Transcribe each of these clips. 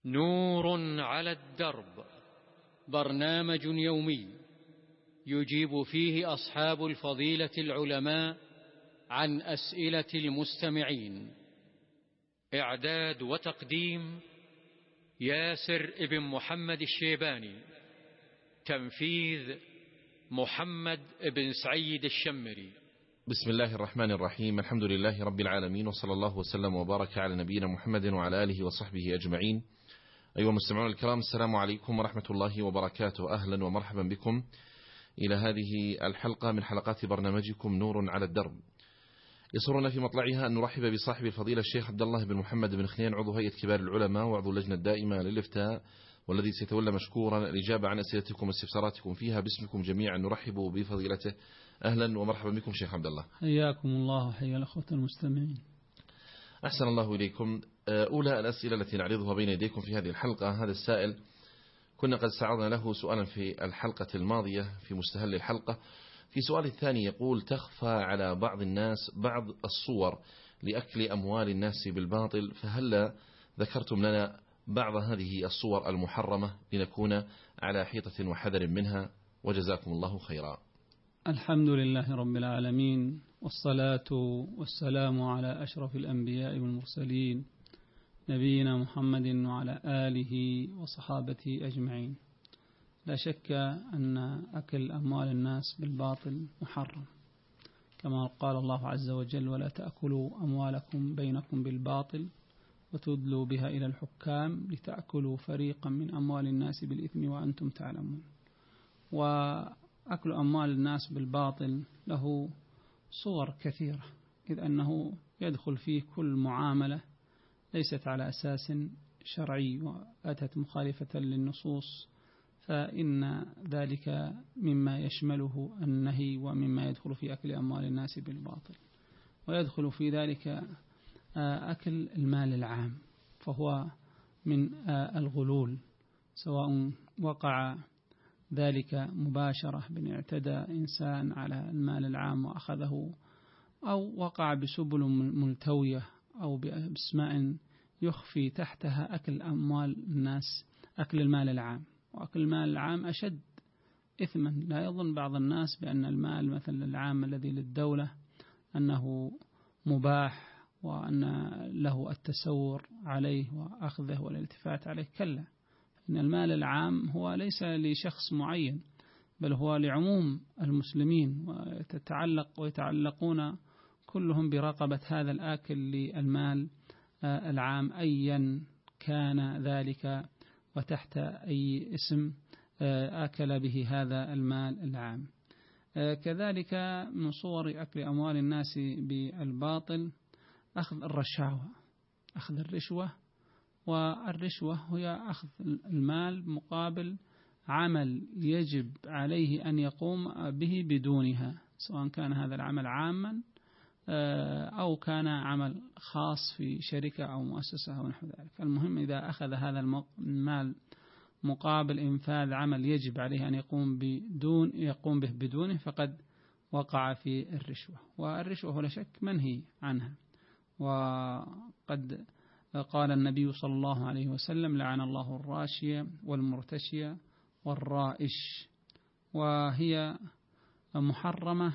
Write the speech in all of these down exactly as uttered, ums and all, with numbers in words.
نور على الدرب، برنامج يومي يجيب فيه أصحاب الفضيلة العلماء عن أسئلة المستمعين. إعداد وتقديم ياسر ابن محمد الشيباني. تنفيذ محمد بن سعيد الشمري. بسم الله الرحمن الرحيم. الحمد لله رب العالمين، وصلى الله وسلم وبارك على نبينا محمد وعلى آله وصحبه أجمعين. أيها المستمعون الكرام، السلام عليكم ورحمة الله وبركاته. أهلا ومرحبا بكم إلى هذه الحلقة من حلقات برنامجكم نور على الدرب. يسرنا في مطلعها أن نرحب بصاحب الفضيلة الشيخ عبد الله بن محمد بن خنين، عضو هيئة كبار العلماء وعضو اللجنة الدائمة للإفتاء، والذي سيتولى مشكورا الإجابة عن أسئلتكم واستفساراتكم فيها. باسمكم جميعا نرحب بفضيلته. أهلا ومرحبا بكم شيخ عبد الله. حياكم الله وحيا الأخوة المستمعين. أحسن الله إليكم. أولى الأسئلة التي نعرضها بين يديكم في هذه الحلقة، هذا السائل كنا قد استعرضنا له سؤالا في الحلقة الماضية في مستهل الحلقة. في سؤال الثاني يقول: تخفى على بعض الناس بعض الصور لأكل أموال الناس بالباطل، فهل ذكرتم لنا بعض هذه الصور المحرمة لنكون على حيطة وحذر منها، وجزاكم الله خيرا. الحمد لله رب العالمين، والصلاة والسلام على أشرف الأنبياء والمرسلين نبينا محمد وعلى آله وصحابته أجمعين. لا شك أن أكل أموال الناس بالباطل محرم، كما قال الله عز وجل: ولا تأكلوا أموالكم بينكم بالباطل وتدلوا بها إلى الحكام لتأكلوا فريقا من أموال الناس بالإثم وأنتم تعلمون. وأكل أموال الناس بالباطل له صور كثيرة، إذ أنه يدخل فيه كل معاملة ليست على أساس شرعي وأتت مخالفة للنصوص، فإن ذلك مما يشمله النهي ومما يدخل في أكل أموال الناس بالباطل. ويدخل في ذلك أكل المال العام، فهو من الغلول، سواء وقع ذلك مباشرة بأن اعتدى إنسان على المال العام وأخذه، أو وقع بسبل ملتوية أو بأسماء يخفي تحتها أكل أموال الناس، أكل المال العام. وأكل المال العام أشد إثما. لا يظن بعض الناس بأن المال مثل العام الذي للدولة أنه مباح وأن له التسور عليه وأخذه والالتفات عليه. كلا، إن المال العام هو ليس لشخص معين، بل هو لعموم المسلمين، وتتعلق ويتعلقون كلهم برقبة هذا الآكل للمال العام أيا كان ذلك وتحت أي اسم أكل به هذا المال العام. كذلك من صور أكل أموال الناس بالباطل أخذ الرشاوى، أخذ الرشوة. والرشوة هي أخذ المال مقابل عمل يجب عليه أن يقوم به بدونها، سواء كان هذا العمل عاما أو كان عمل خاص في شركة أو مؤسسة أو نحو ذلك. المهم إذا أخذ هذا المال مقابل إنفاذ عمل يجب عليه أن يقوم بدون يقوم به بدونه، فقد وقع في الرشوة. والرشوة ولا شك منهي عنها، وقد قال النبي صلى الله عليه وسلم: لعن الله الراشية والمرتشية والرائش. وهي محرمة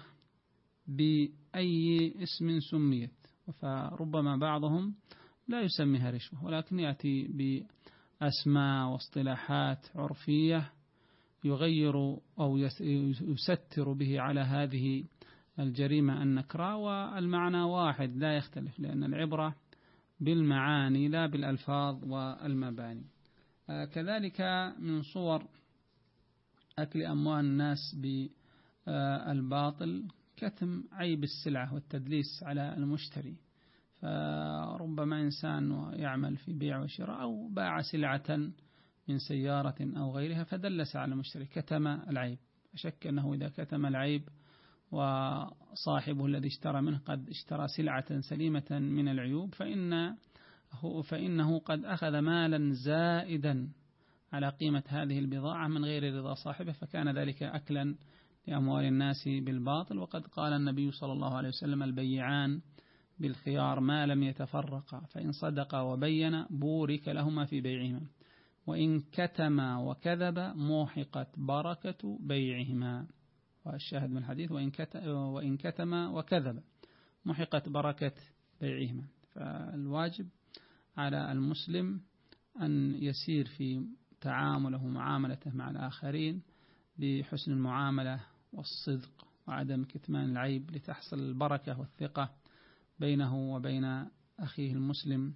بأي اسم سميت، فربما بعضهم لا يسميها رشوة، ولكن يأتي بأسماء واصطلاحات عرفية يغير أو يستر به على هذه الجريمة النكراء، والمعنى واحد لا يختلف، لأن العبرة بالمعاني لا بالألفاظ والمباني. كذلك من صور أكل أموال الناس بالباطل كتم عيب السلعة والتدليس على المشتري. فربما إنسان يعمل في بيع وشراء أو باع سلعة من سيارة أو غيرها فدلس على المشتري، كتم العيب. أشك أنه إذا كتم العيب وصاحبه الذي اشترى منه قد اشترى سلعة سليمة من العيوب، فإن فإنه قد أخذ مالا زائدا على قيمة هذه البضاعة من غير رضا صاحبه، فكان ذلك أكلا لأموال الناس بالباطل. وقد قال النبي صلى الله عليه وسلم: البيعان بالخيار ما لم يتفرقا، فإن صدقا وبينا بورك لهما في بيعهما. وإن كتم وكذب موحقت بركة بيعهما. والشاهد من الحديث وإن كتم وكذب محقت بركة بيعهما. فالواجب على المسلم أن يسير في تعامله ومعاملته مع الآخرين بحسن المعاملة والصدق وعدم كتمان العيب لتحصل البركة والثقة بينه وبين أخيه المسلم.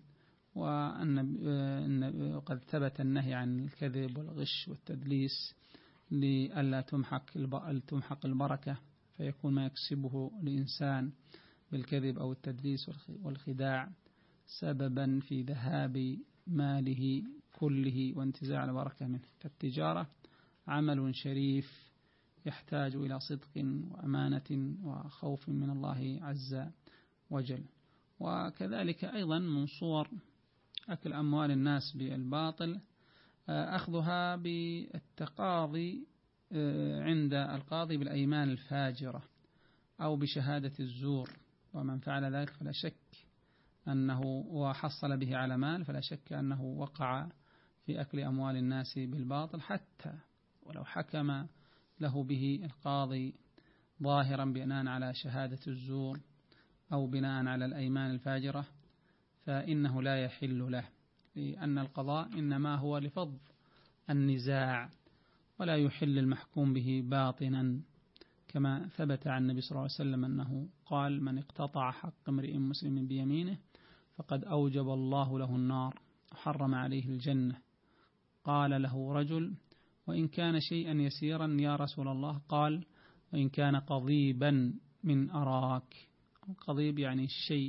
وأن قد ثبت النهي عن الكذب والغش والتدليس لئلا تمحق البركة، فيكون ما يكسبه الإنسان بالكذب أو التدليس والخداع سببا في ذهاب ماله كله وانتزاع البركة منه. فالتجارة عمل شريف يحتاج إلى صدق وأمانة وخوف من الله عز وجل. وكذلك أيضا من صور أكل أموال الناس بالباطل أخذها بالتقاضي عند القاضي بالأيمان الفاجرة أو بشهادة الزور. ومن فعل ذلك فلا شك أنه وحصل به على مال فلا شك أنه وقع في أكل أموال الناس بالباطل، حتى ولو حكم له به القاضي ظاهرا بناء على شهادة الزور أو بناء على الأيمان الفاجرة، فإنه لا يحل له، لأن القضاء إنما هو لفض النزاع ولا يحل المحكوم به باطنا، كما ثبت عن النبي صلى الله عليه وسلم أنه قال: من اقتطع حق امرئ مسلم بيمينه فقد أوجب الله له النار وحرم عليه الجنة. قال له رجل: وإن كان شيئا يسيرا يا رسول الله؟ قال: وإن كان قضيبا من أراك. قضيب يعني الشيء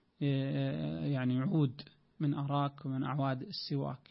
يعني عود من أراك ومن أعواد السواك.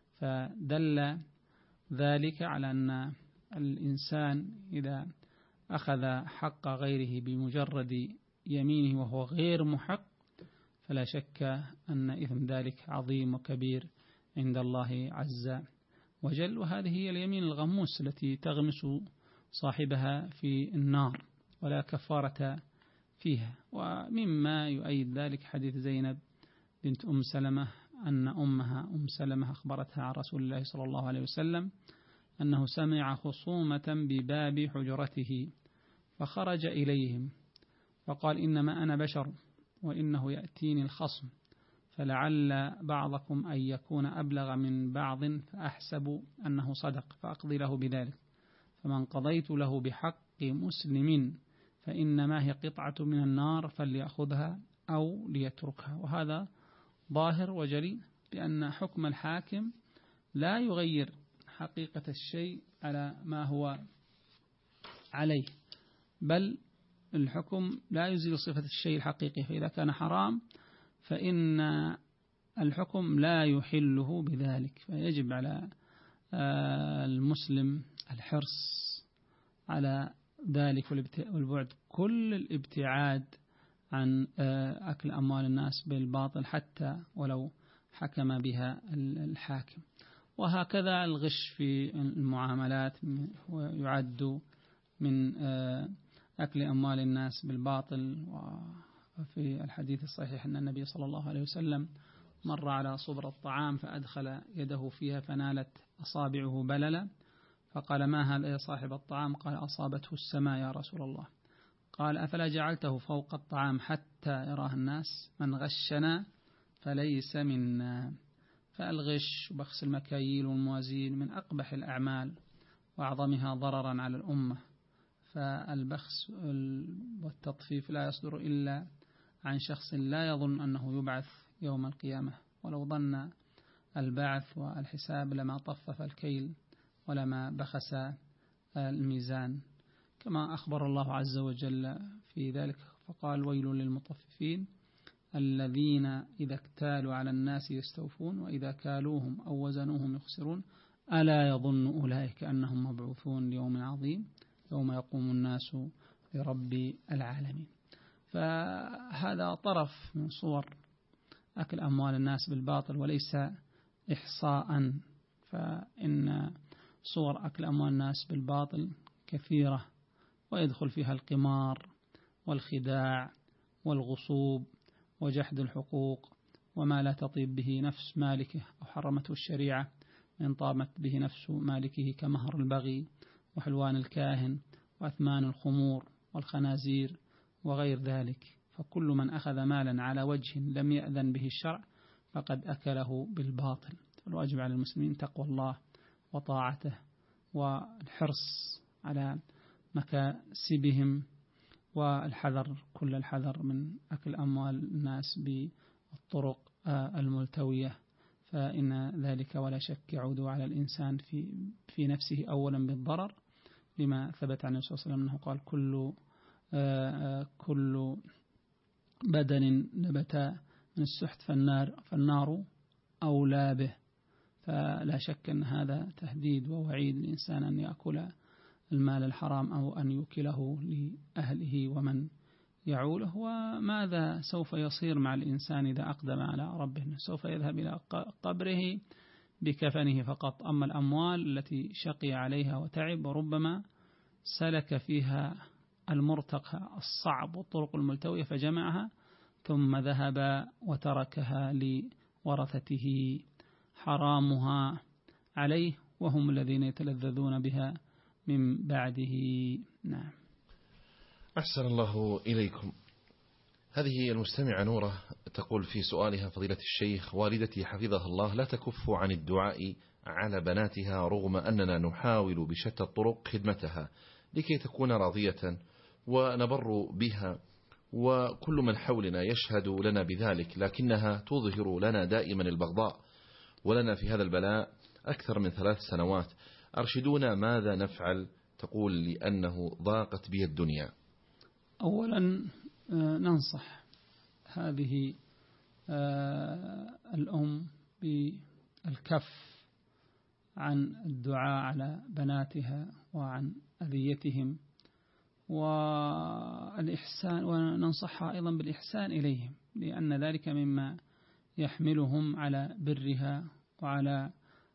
فدل ذلك على أن الإنسان إذا أخذ حق غيره بمجرد يمينه وهو غير محق فلا شك أن إثم ذلك عظيم وكبير عند الله عز وجل. وهذه هي اليمين الغموس التي تغمس صاحبها في النار ولا كفارة فيها. ومما يؤيد ذلك حديث زينب بنت أم سلمة أن أمها أم سلمة أخبرتها عن رسول الله صلى الله عليه وسلم أنه سمع خصومة بباب حجرته فخرج إليهم فقال: إنما أنا بشر وإنه يأتيني الخصم فلعل بعضكم أن يكون أبلغ من بعض فأحسب أنه صدق فأقضي له بذلك، فمن قضيت له بحق مسلم فإنما هي قطعة من النار فليأخذها أو ليتركها. وهذا ظاهر وجلي بأن حكم الحاكم لا يغير حقيقة الشيء على ما هو عليه، بل الحكم لا يزيل صفة الشيء الحقيقي. فإذا كان حرام فإن الحكم لا يحله بذلك. فيجب على المسلم الحرص على ذلك والبعد كل الابتعاد عن أكل أموال الناس بالباطل حتى ولو حكم بها الحاكم. وهكذا الغش في المعاملات ويعد من أكل أموال الناس بالباطل. وفي الحديث الصحيح أن النبي صلى الله عليه وسلم مر على صبر الطعام فأدخل يده فيها فنالت أصابعه بللا، فقال: ما هذا يا صاحب الطعام؟ قال: أصابته السماء يا رسول الله. قال: أفلا جعلته فوق الطعام حتى يراه الناس؟ من غشنا فليس منا. فالغش وبخس المكاييل والموازين من أقبح الأعمال وأعظمها ضررا على الأمة. فالبخس والتطفيف لا يصدر إلا عن شخص لا يظن أنه يبعث يوم القيامة، ولو ظن البعث والحساب لما طفف الكيل ولما بخس الميزان، كما أخبر الله عز وجل في ذلك فقال: ويل للمطففين الذين إذا اكتالوا على الناس يستوفون وإذا كالوهم أو وزنوهم يخسرون ألا يظن أولئك أنهم مبعوثون ليوم عظيم يوم يقوم الناس لرب العالمين. فهذا طرف من صور أكل أموال الناس بالباطل وليس إحصاء، فإن صور أكل أموال الناس بالباطل كثيرة ويدخل فيها القمار والخداع والغصوب وجحد الحقوق وما لا تطيب به نفس مالكه أو حرمته الشريعة إن طامت به نفس مالكه كمهر البغي وحلوان الكاهن وأثمان الخمور والخنازير وغير ذلك. فكل من أخذ مالا على وجه لم يأذن به الشرع فقد أكله بالباطل. فالواجب على المسلمين تقوى الله وطاعته والحرص على مكاسبهم والحذر كل الحذر من أكل أموال الناس بالطرق الملتوية، فإن ذلك ولا شك يعود على الإنسان في في نفسه أولا بالضرر، لما ثبت عن النبي صلى الله عليه وسلم أنه قال كل كل بدن نبت من السحت فالنار فالنار أولى به. فلا شك أن هذا تهديد ووعيد الإنسان أن يأكل المال الحرام أو أن يوكله لأهله ومن يعوله. وماذا سوف يصير مع الإنسان إذا أقدم على ربه؟ سوف يذهب إلى قبره بكفنه فقط. أما الأموال التي شقي عليها وتعب وربما سلك فيها المرتقى الصعب والطرق الملتوية فجمعها ثم ذهب وتركها لورثته حرامها عليه وهم الذين يتلذذون بها من بعده. نعم. أحسن الله إليكم. هذه المستمعة نورة تقول في سؤالها: فضيلة الشيخ، والدتي حفظها الله لا تكف عن الدعاء على بناتها رغم أننا نحاول بشتى الطرق خدمتها لكي تكون راضية ونبر بها، وكل من حولنا يشهد لنا بذلك، لكنها تظهر لنا دائما البغضاء، ولنا في هذا البلاء أكثر من ثلاث سنوات. أرشدونا ماذا نفعل؟ تقول لأنه ضاقت بي الدنيا. أولا ننصح هذه الأم بالكف عن الدعاء على بناتها وعن أذيتهم والإحسان، وننصحها أيضا بالإحسان إليهم، لأن ذلك مما يحملهم على برها وعلى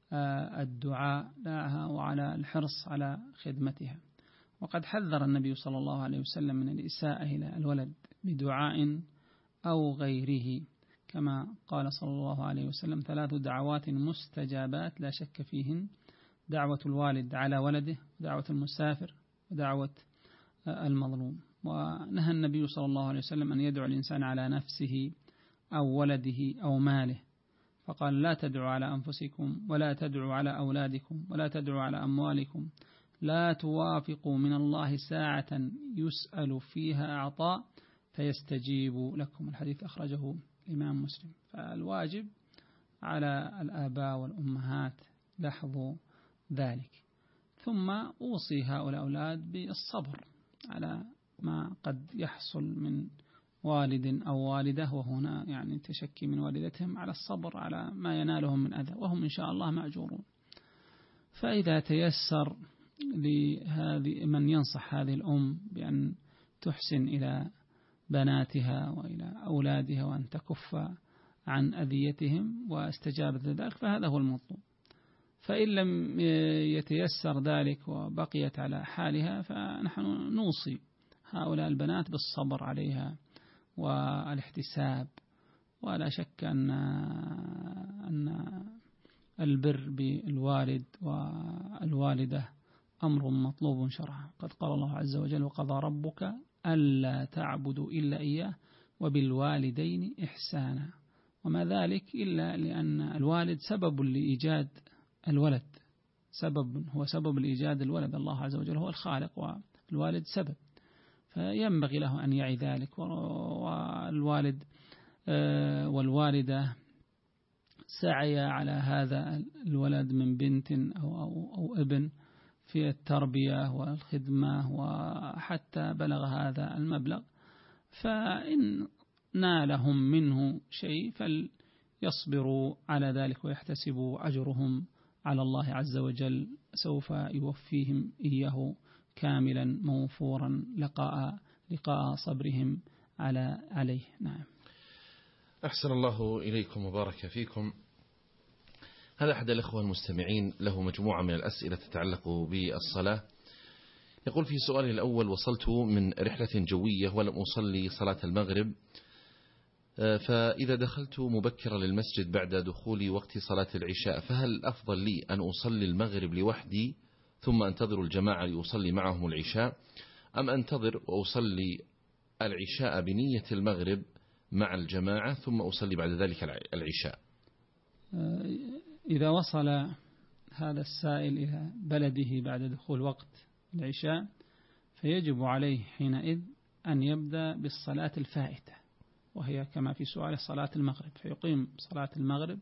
الدعاء لها وعلى الحرص على خدمتها. وقد حذر النبي صلى الله عليه وسلم من الإساءة إلى الولد بدعاء أو غيره، كما قال صلى الله عليه وسلم: ثلاث دعوات مستجابات لا شك فيهن: دعوة الوالد على ولده، ودعوة المسافر، ودعوة المظلوم. ونهى النبي صلى الله عليه وسلم أن يدعو الإنسان على نفسه أو ولده أو ماله، فقال: لا تدعوا على أنفسكم ولا تدعوا على أولادكم ولا تدعوا على أموالكم، لا توافقوا من الله ساعة يسأل فيها أعطاء فيستجيب لكم. الحديث أخرجه الإمام مسلم. فالواجب على الآباء والأمهات لاحظوا ذلك. ثم أوصي هؤلاء الأولاد بالصبر على ما قد يحصل من والد أو والدة، وهنا يعني تشكي من والدتهم، على الصبر على ما ينالهم من أذى، وهم إن شاء الله مأجورون. فإذا تيسر لهذه من ينصح هذه الأم بأن تحسن إلى بناتها وإلى أولادها وأن تكف عن أذيتهم واستجابت ذلك فهذا هو المطلوب. فإن لم يتيسر ذلك وبقيت على حالها فنحن نوصي هؤلاء البنات بالصبر عليها والاحتساب. ولا شك أن أن البر بالوالد والوالدة أمر مطلوب شرعا. قد قال الله عز وجل: وقضى ربك ألا تعبدوا إلا إياه وبالوالدين إحسانا. وما ذلك إلا لأن الوالد سبب لإيجاد الولد، سبب هو سبب لإيجاد الولد. الله عز وجل هو الخالق والوالد سبب، فينبغي له أن يعي ذلك. والوالد والوالدة سعيا على هذا الولد من بنت أو, أو, أو ابن في التربية والخدمة، وحتى بلغ هذا المبلغ، فإن نالهم منه شيء فليصبروا على ذلك ويحتسبوا أجرهم على الله عز وجل، سوف يوفيهم إياه كاملا موفورا لقاء لقاء صبرهم على عليه. نعم. أحسن الله إليكم وبارك فيكم. هذا أحد الأخوة المستمعين له مجموعة من الأسئلة تتعلق بالصلاة. يقول في سؤاله الأول: وصلت من رحلة جوية ولم أصلي صلاة المغرب، فإذا دخلت مبكرا للمسجد بعد دخول وقت صلاة العشاء فهل الأفضل لي أن أصلي المغرب لوحدي ثم أنتظر الجماعة لأصلي معهم العشاء، أم أنتظر وأصلي العشاء بنية المغرب مع الجماعة ثم أصلي بعد ذلك العشاء؟ إذا وصل هذا السائل إلى بلده بعد دخول وقت العشاء فيجب عليه حينئذ أن يبدأ بالصلاة الفائتة، وهي كما في سؤال صلاة المغرب، فيقيم صلاة المغرب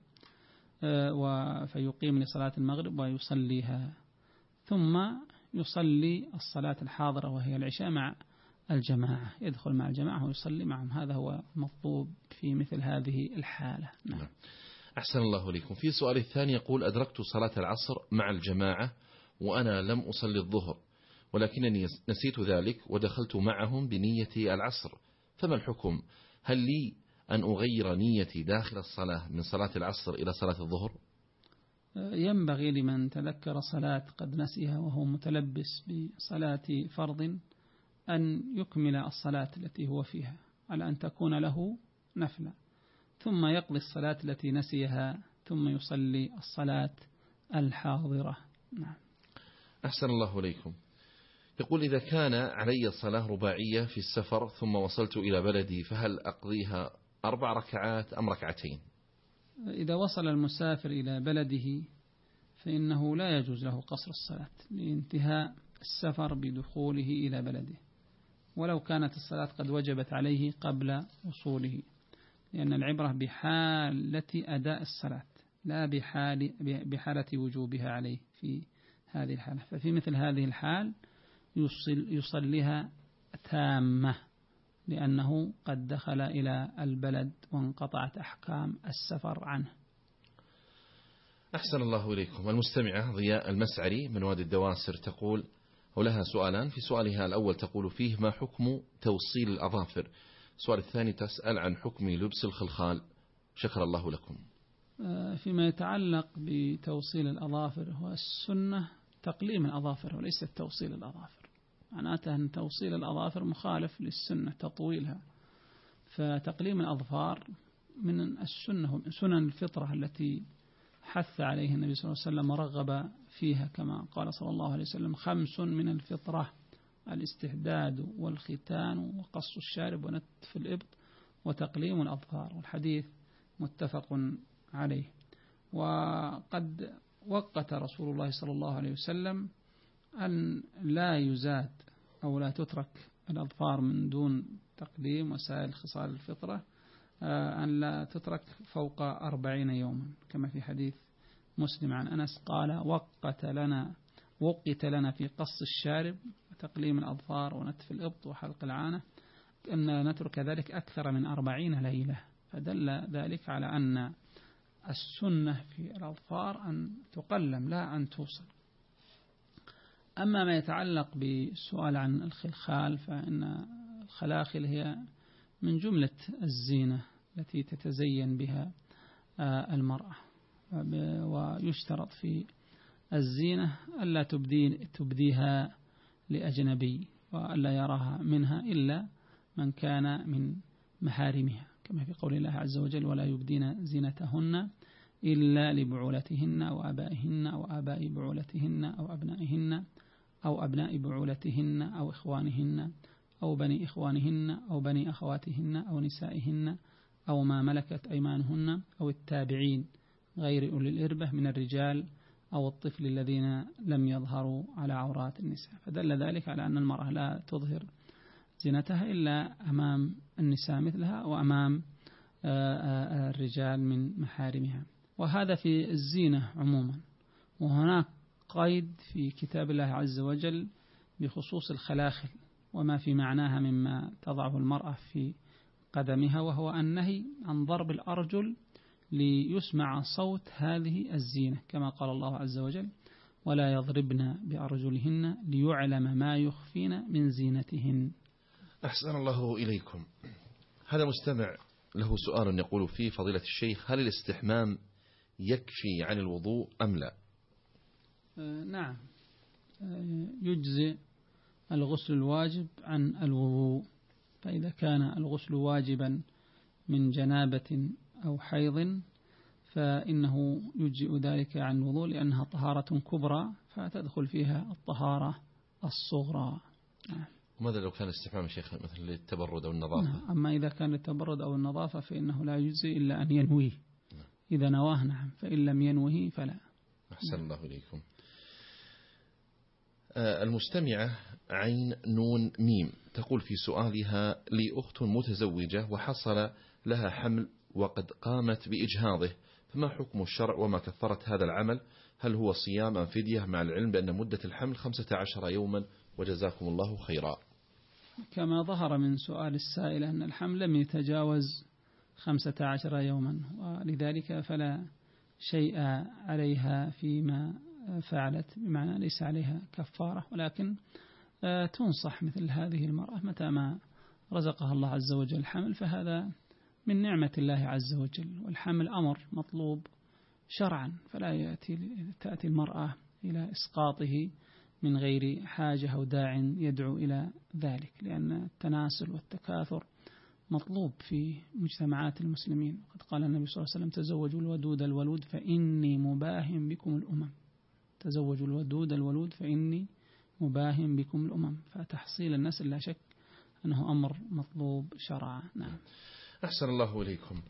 فيقيم لصلاة المغرب ويصليها، ثم يصلي الصلاة الحاضرة وهي العشاء مع الجماعة، يدخل مع الجماعة ويصلي معهم. هذا هو مطلوب في مثل هذه الحالة. نعم. أحسن الله إليكم. في سؤال الثاني يقول: أدركت صلاة العصر مع الجماعة وأنا لم أصلي الظهر، ولكنني نسيت ذلك ودخلت معهم بنية العصر، فما الحكم؟ هل لي أن أغير نيتي داخل الصلاة من صلاة العصر إلى صلاة الظهر؟ ينبغي لمن تذكر صلاة قد نسيها وهو متلبس بصلاة فرض أن يكمل الصلاة التي هو فيها على أن تكون له نفلا، ثم يقضي الصلاة التي نسيها ثم يصلي الصلاة الحاضرة. نعم. أحسن الله إليكم. يقول: إذا كان علي صلاة رباعية في السفر ثم وصلت إلى بلدي فهل أقضيها أربع ركعات أم ركعتين؟ إذا وصل المسافر إلى بلده فإنه لا يجوز له قصر الصلاة لانتهاء السفر بدخوله إلى بلده، ولو كانت الصلاة قد وجبت عليه قبل وصوله، لأن العبرة بحالة أداء الصلاة لا بحال بحالة وجوبها عليه في هذه الحالة. ففي مثل هذه الحال يصل يصليها تامة، لأنه قد دخل إلى البلد وانقطعت أحكام السفر عنه. أحسن الله إليكم. المستمعة ضياء المسعري من وادي الدواسر تقول، ولها سؤالان، في سؤالها الأول تقول فيه: ما حكم توصيل الأظافر؟ السؤال الثاني تسأل عن حكم لبس الخلخال. شكر الله لكم. فيما يتعلق بتوصيل الأظافر هو السنة تقليم الأظافر وليس توصيل الأظافر، معناته أن توصيل الأظافر مخالف للسنة تطويلها، فتقليم الأظفار من السنة ومن سنن الفطرة التي حث عليه النبي صلى الله عليه وسلم ورغب فيها، كما قال صلى الله عليه وسلم: خمس من الفطرة: الاستحداد والختان وقص الشارب ونتف الإبط وتقليم الأظفار، والحديث متفق عليه. وقد وقت رسول الله صلى الله عليه وسلم أن لا يزاد أو لا تترك الأظفار من دون تقديم وسائل خصال الفطرة، أن لا تترك فوق أربعين يوما، كما في حديث مسلم عن أنس قال: وقت لنا وقت لنا في قص الشارب وتقليم الأظفار ونتف الإبط وحلق العانة أن نترك ذلك أكثر من أربعين ليلة، فدل ذلك على أن السنة في الأظفار أن تقلم لا أن توصل. أما ما يتعلق بالسؤال عن الخلخال فإن الخلاخل هي من جملة الزينة التي تتزين بها المرأة، ويشترط في الزينة ألا تبدي تبديها لأجنبي وألا يراها منها إلا من كان من محارمها، كما في قول الله عز وجل: ولا يبدين زينتهن إلا لبعولتهن أو آبائهن أو آباء بعولتهن أو أبنائهن أو أبناء بعولتهن أو إخوانهن أو بني إخوانهن أو بني أخواتهن أو نسائهن أو ما ملكت أيمانهن أو التابعين غير أولي الإربة من الرجال أو الطفل الذين لم يظهروا على عورات النساء. فدل ذلك على أن المرأة لا تظهر زينتها إلا أمام النساء مثلها وأمام الرجال من محارمها، وهذا في الزينة عموما. وهناك قيد في كتاب الله عز وجل بخصوص الخلاخل وما في معناها مما تضعه المرأة في قدمها، وهو النهي عن ضرب الأرجل ليسمع صوت هذه الزينة، كما قال الله عز وجل: ولا يضربن بأرجلهن ليعلم ما يخفين من زينتهن. أحسن الله إليكم. هذا مستمع له سؤال يقول فيه: فضيلة الشيخ، هل الاستحمام يكفي عن الوضوء أم لا؟ آه نعم، آه يجزئ الغسل الواجب عن الوضوء، فإذا كان الغسل واجبا من جنابة أو حيض فإنه يجزئ ذلك عن الوضوء لأنها طهارة كبرى فتدخل فيها الطهارة الصغرى. وماذا لو كان استحمام شيخ مثل للتبرد أو النظافة؟ أما إذا كان للتبرد أو النظافة فإنه لا يجزئ إلا أن ينويه. إذا نواه نعم، فإن لم ينوه فلا. أحسن الله إليكم. المستمعة عين نون ميم تقول في سؤالها: لي أخت متزوجة وحصل لها حمل وقد قامت بإجهاضه، فما حكم الشرع وما كفرت هذا العمل؟ هل هو صيام أم فدية، مع العلم بأن مدة الحمل خمسة عشر يوما، وجزاكم الله خيرا. كما ظهر من سؤال السائل أن الحمل لم يتجاوز خمسة عشر يوما، ولذلك فلا شيء عليها فيما فعلت، بمعنى ليس عليها كفارة، ولكن تنصح مثل هذه المرأة متى ما رزقها الله عز وجل الحمل فهذا من نعمة الله عز وجل، والحمل أمر مطلوب شرعا، فلا يأتي تأتي المرأة إلى إسقاطه من غير حاجة أو داع يدعو إلى ذلك، لأن التناسل والتكاثر مطلوب في مجتمعات المسلمين. قد قال النبي صلى الله عليه وسلم: تزوجوا الودود الولود فإني مباهم بكم الأمم. تزوجوا الودود الولود فإني مباهم بكم الأمم. فتحصيل النسل لا شك أنه أمر مطلوب شرعا. نعم. أحسن الله إليكم.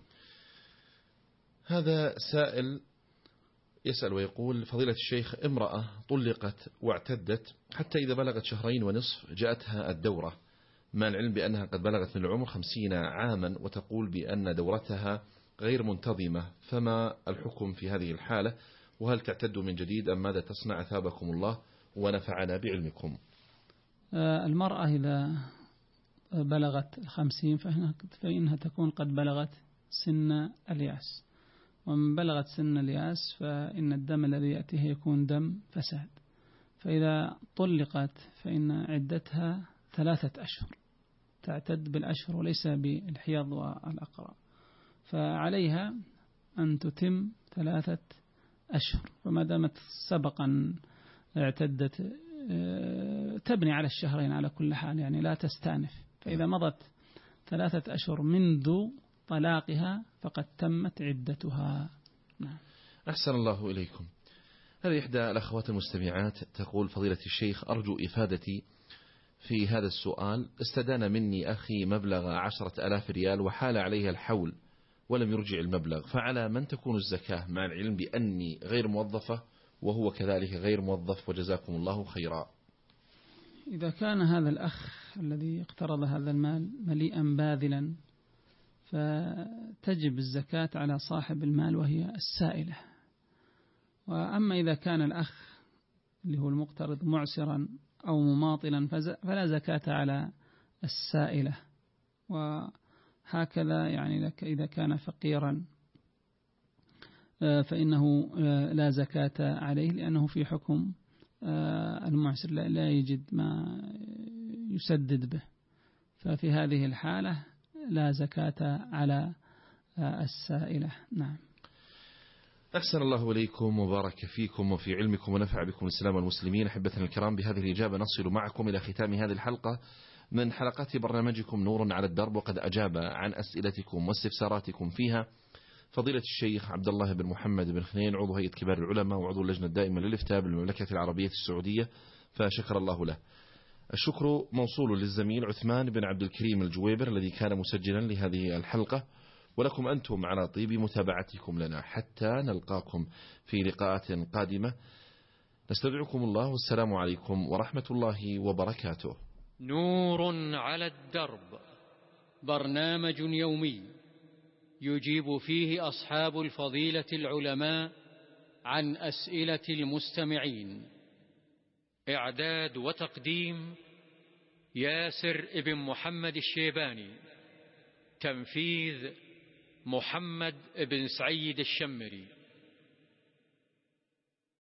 هذا سائل يسأل ويقول: فضيلة الشيخ، امرأة طلقت واعتدت حتى إذا بلغت شهرين ونصف جاءتها الدورة، مع العلم بأنها قد بلغت من العمر خمسين عاما، وتقول بأن دورتها غير منتظمة، فما الحكم في هذه الحالة؟ وهل تعتد من جديد أم ماذا تصنع؟ أثابكم الله ونفعنا بعلمكم. المرأة إذا بلغت الخمسين فإنها تكون قد بلغت سن الياس، ومن بلغت سن الياس فإن الدم الذي يأتيه يكون دم فساد. فإذا طلقت فإن عدتها ثلاثة أشهر، تعتد بالأشهر وليس بالحيض والأقراء، فعليها أن تتم ثلاثة أشهر. فما دامت سبقا اعتدت تبني على الشهرين على كل حال، يعني لا تستأنف. فإذا مضت ثلاثة أشهر منذ طلاقها فقد تمت عدتها. نعم. أحسن الله إليكم. هذه إحدى الأخوات المستمعات تقول: فضيلة الشيخ، أرجو إفادتي في هذا السؤال. استدان مني أخي مبلغ عشرة ألاف ريال وحال عليها الحول ولم يرجع المبلغ، فعلى من تكون الزكاة، مع العلم بأني غير موظفة وهو كذلك غير موظف، وجزاكم الله خيرا. إذا كان هذا الأخ الذي اقترض هذا المال مليئا باذلا فتجب الزكاة على صاحب المال وهي السائلة. وأما إذا كان الأخ اللي هو المقترض معسرا أو مماطلا فلا زكاة على السائلة. وهكذا يعني لك إذا كان فقيرا فإنه لا زكاة عليه، لأنه في حكم المعسر لا يجد ما يسدد به، ففي هذه الحالة لا زكاة على السائلة. نعم. أحسن الله إليكم وبارك فيكم وفي علمكم ونفع بكم الإسلام والمسلمين. أحبتنا الكرام، بهذه الإجابة نصل معكم إلى ختام هذه الحلقة من حلقات برنامجكم نور على الدرب، وقد أجاب عن أسئلتكم واستفساراتكم فيها فضيلة الشيخ عبد الله بن محمد بن خنين، عضو هيئة كبار العلماء وعضو اللجنة الدائمة للإفتاء بالمملكة العربية السعودية، فشكر الله له. الشكر موصول للزميل عثمان بن عبد الكريم الجويبر الذي كان مسجلا لهذه الحلقة، ولكم أنتم على طيب متابعتكم لنا حتى نلقاكم في لقاءات قادمة. نستودعكم الله، والسلام عليكم ورحمة الله وبركاته. نور على الدرب، برنامج يومي يجيب فيه أصحاب الفضيلة العلماء عن أسئلة المستمعين. إعداد وتقديم ياسر ابن محمد الشيباني. تنفيذ محمد بن سعيد الشمري.